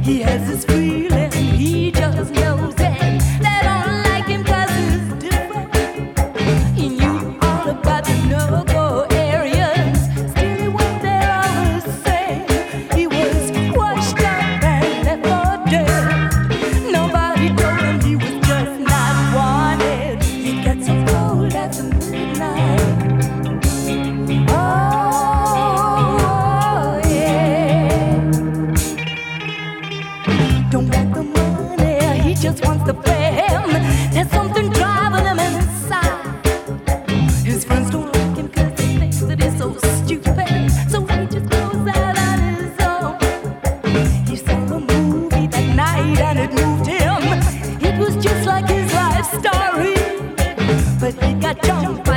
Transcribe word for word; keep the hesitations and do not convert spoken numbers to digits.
He has this feeling, he just knows it. They don't like him 'cause he's different. He knew all about the no-go areas. Still he went there all the same. He was washed up and left for dead. Nobody told him he was just not wanted. He gets so cold after midnight. Oh, yeah. Don't want the money, he just wants the fame. There's something driving him inside. His friends don't like him 'cause they think that he's so stupid. So he just goes out on his own. He saw a movie that night and it moved him. It was just like his life story. But he got jumped